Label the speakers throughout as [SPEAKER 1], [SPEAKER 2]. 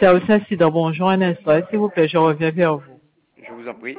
[SPEAKER 1] Service incident, bonjour, un instant, s'il vous plaît, je reviens vers vous.
[SPEAKER 2] Je vous en prie.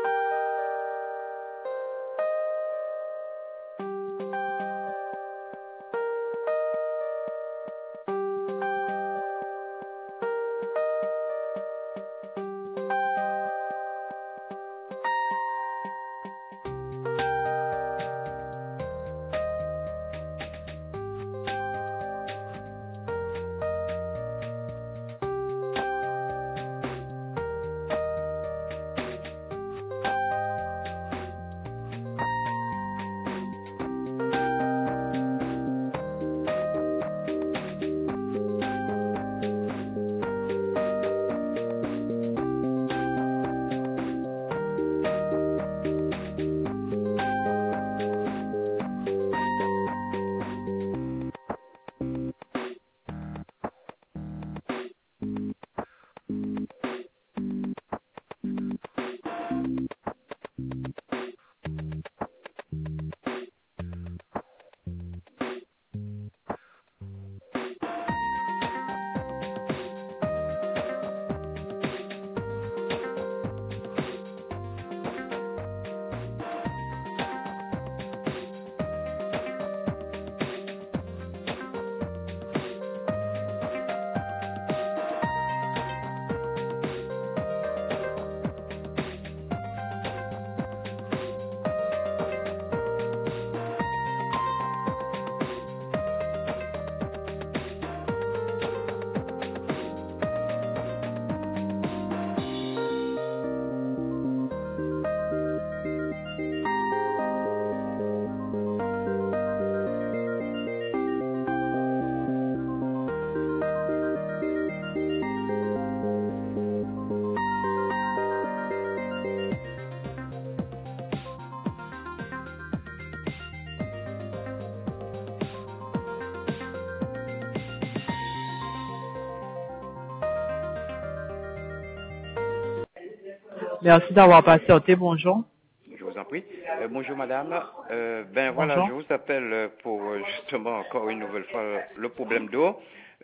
[SPEAKER 1] Merci d'avoir patienté, bonjour.
[SPEAKER 2] Je vous en prie. Bonjour madame. Voilà,
[SPEAKER 1] Bonjour.
[SPEAKER 2] je vous appelle pour justement encore une nouvelle fois le problème d'eau.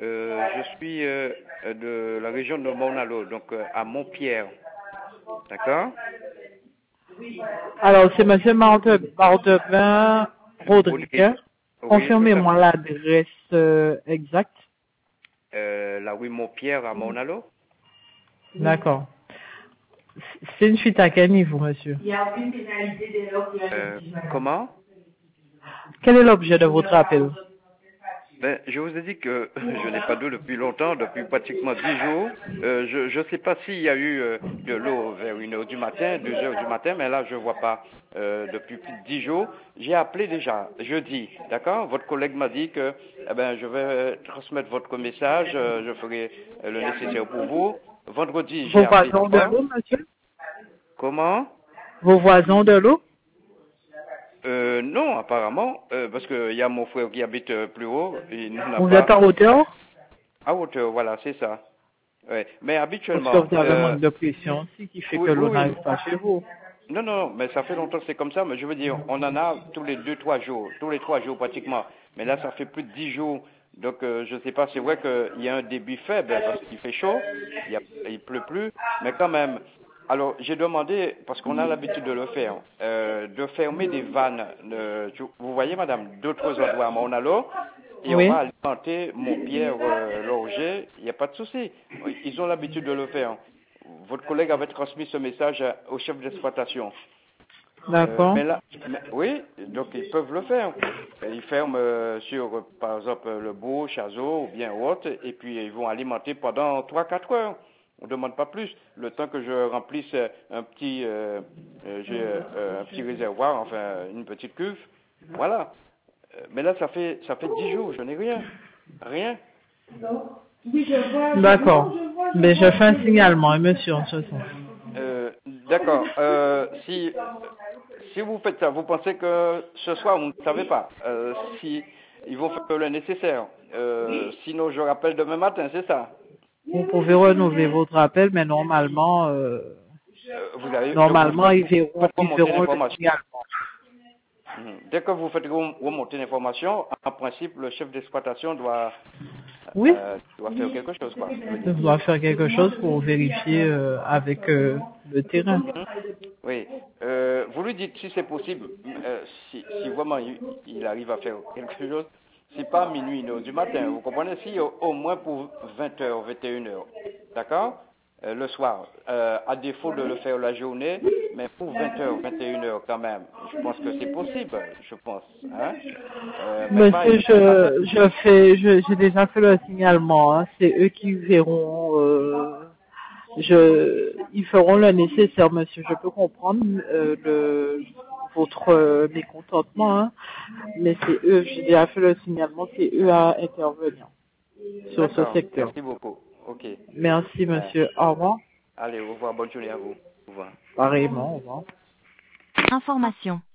[SPEAKER 2] Je suis de la région de Morne-à-l'Eau, donc à Montpierre. D'accord?
[SPEAKER 1] Alors, c'est monsieur Mardevin Rodriguez.
[SPEAKER 2] Oui,
[SPEAKER 1] Confirmez-moi l'adresse exacte.
[SPEAKER 2] la rue Montpierre à Morne-à-l'Eau.
[SPEAKER 1] D'accord. C'est une fuite à quel niveau, monsieur?
[SPEAKER 2] Comment?
[SPEAKER 1] Quel est l'objet de votre appel?
[SPEAKER 2] Je vous ai dit que je n'ai pas d'eau depuis longtemps, depuis pratiquement 10 jours. Je ne sais pas s'il y a eu de l'eau vers 1h du matin, 2h du matin, mais là je ne vois pas depuis plus de 10 jours. J'ai appelé déjà jeudi, d'accord? Votre collègue m'a dit que je vais transmettre votre message, je ferai le nécessaire pour vous. Vendredi, j'ai
[SPEAKER 1] Vos
[SPEAKER 2] appelé.
[SPEAKER 1] voisins de l'eau, monsieur?
[SPEAKER 2] Comment?
[SPEAKER 1] Vos voisins de l'eau?
[SPEAKER 2] Non, apparemment, parce qu'il y a mon frère qui habite plus haut. Il n'a
[SPEAKER 1] Vous
[SPEAKER 2] pas...
[SPEAKER 1] êtes en hauteur?
[SPEAKER 2] À hauteur, voilà, c'est ça. Ouais. Mais
[SPEAKER 1] Parce
[SPEAKER 2] habituellement...
[SPEAKER 1] que vous avez un manque de pression aussi qui fait
[SPEAKER 2] oui,
[SPEAKER 1] que l'eau
[SPEAKER 2] oui,
[SPEAKER 1] n'arrive pas chez vous.
[SPEAKER 2] non, mais ça fait longtemps que c'est comme ça, mais je veux dire, on en a tous les 2-3 jours, tous les 3 jours pratiquement. Mais là, ça fait plus de 10 jours. Donc, je sais pas, c'est vrai qu'il y a un débit faible, parce qu'il fait chaud, il pleut plus, mais quand même. Alors, j'ai demandé, parce qu'on a l'habitude de le faire, de fermer des vannes. Vous voyez, madame, d'autres endroits à Morne-à-l'Eau, et
[SPEAKER 1] Oui.
[SPEAKER 2] on va alimenter Montpierre, Lorger, il n'y a pas de souci. Ils ont l'habitude de le faire. Votre collègue avait transmis ce message au chef d'exploitation.
[SPEAKER 1] D'accord.
[SPEAKER 2] Oui, donc ils peuvent le faire. Ils ferment sur, par exemple, le Beau, Chazot ou bien autre, et puis ils vont alimenter pendant 3-4 heures. On ne demande pas plus. Le temps que je remplisse un petit réservoir, enfin une petite cuve. Voilà. Mais là, ça fait 10 jours, je n'ai rien. Rien.
[SPEAKER 1] D'accord. Mais je fais un signalement, monsieur, en ce sens.
[SPEAKER 2] D'accord. Si vous faites ça, vous pensez que ce soir, vous ne savez pas si ils vont faire le nécessaire. Sinon, je rappelle demain matin, c'est ça?
[SPEAKER 1] Vous pouvez renouveler votre appel, mais normalement, ils verront le signalement.
[SPEAKER 2] Dès que vous faites remonter l'information, en principe, le chef d'exploitation doit
[SPEAKER 1] Oui,
[SPEAKER 2] tu dois faire quelque chose, quoi. Je veux
[SPEAKER 1] je
[SPEAKER 2] dire.
[SPEAKER 1] dois faire quelque chose pour vérifier avec le terrain.
[SPEAKER 2] Mhm. Oui. Vous lui dites si c'est possible, si vraiment il arrive à faire quelque chose, c'est pas à minuit, 1 heure du matin, vous comprenez? Si au moins pour 20h, 21h, d'accord? Le soir, à défaut de le faire la journée, mais pour 20h, 21h quand même, je pense que c'est possible, je pense, hein? Mais pas,
[SPEAKER 1] Monsieur,
[SPEAKER 2] mais pas ça.
[SPEAKER 1] j'ai déjà fait le signalement, hein. C'est eux qui verront, ils feront le nécessaire, monsieur. Je peux comprendre votre mécontentement, hein, mais c'est eux, j'ai déjà fait le signalement, c'est eux à intervenir sur ce
[SPEAKER 2] D'accord,
[SPEAKER 1] secteur.
[SPEAKER 2] merci beaucoup. Ok.
[SPEAKER 1] Merci,
[SPEAKER 2] Ben,
[SPEAKER 1] monsieur. Au revoir.
[SPEAKER 2] allez, au revoir, bonne journée à vous. Au revoir.
[SPEAKER 1] Pareillement, au revoir.
[SPEAKER 3] Information.